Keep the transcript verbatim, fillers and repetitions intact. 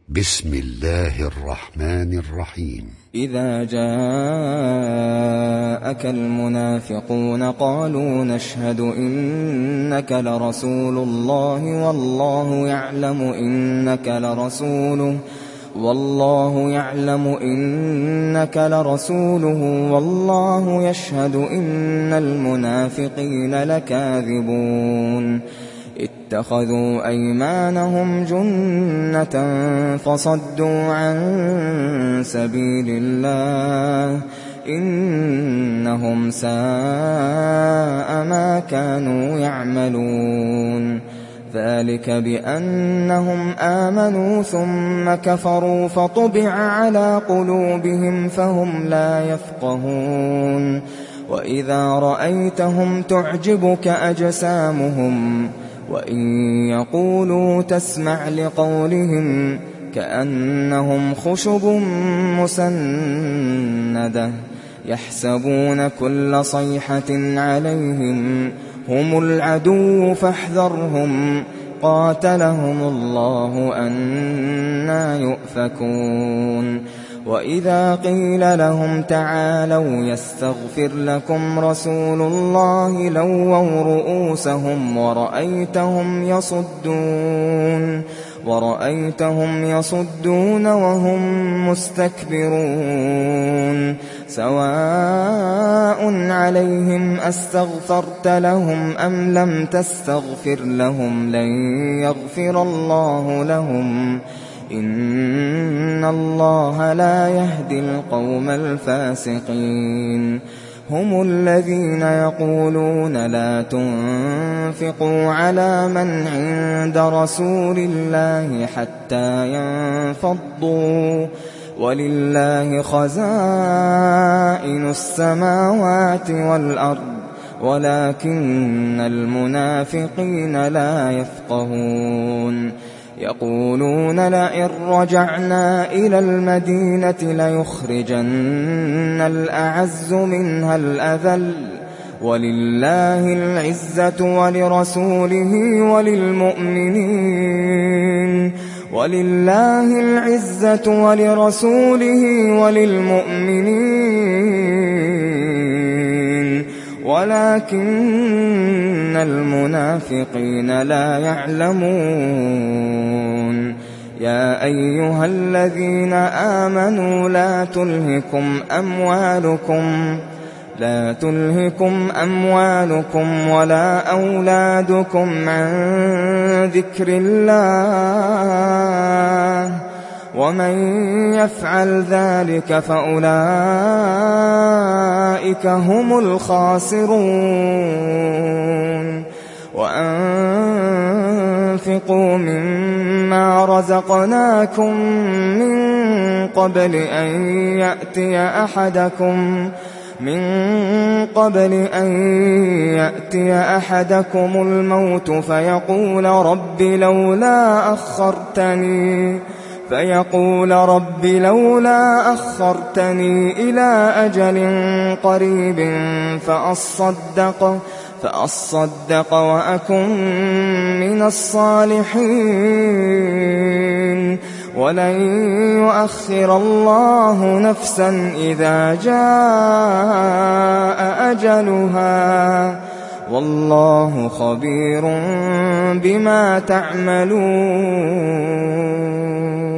بسم الله الرحمن الرحيم. إذا جاءك المنافقون قالوا نشهد إنك لرسول الله والله يعلم إنك لرسوله والله يعلم إنك لرسوله والله يشهد إن المنافقين لكاذبون اتخذوا أيمانهم جنة فصدوا عن سبيل الله إنهم ساء ما كانوا يعملون ذلك بأنهم آمنوا ثم كفروا فطبع على قلوبهم فهم لا يفقهون وإذا رأيتهم تعجبك أجسامهم وإن يقولوا تسمع لقولهم كأنهم خشب مسندة يحسبون كل صيحة عليهم هم العدو فاحذرهم قاتلهم الله أنى يؤفكون وإذا قيل لهم تعالوا يستغفر لكم رسول الله لووا رؤوسهم ورأيتهم يصدون ورأيتهم يصدون وهم مستكبرون سواء عليهم أستغفرت لهم أم لم تستغفر لهم لن يغفر الله لهم إن الله لا يهدي القوم الفاسقين هم الذين يقولون لا تنفقوا على من عند رسول الله حتى ينفضوا ولله خزائن السماوات والأرض ولكن المنافقين لا يفقهون يقولون لئن رجعنا إلى المدينة ليخرجن الأعز منها الأذل ولله العزة ولرسوله وللمؤمنين ولله العزة ولرسوله وللمؤمنين ولكن المنافقين لا يعلمون يا أيها الذين آمنوا لا تلهكم أموالكم لا تلهكم أموالكم ولا أولادكم عن ذكر الله ومن يفعل ذلك فأولئك هم الخاسرون وأنفقوا مما رزقناكم من قبل أن يأتي أحدكم من قبل أن يأتي أحدكم الموت فيقول رب لولا أخرتني فيقول رب لولا أخرتني إلى أجل قريب فأصدق فأصدق وأكن من الصالحين ولن يؤخر الله نفسا إذا جاء أجلها والله خبير بما تعملون.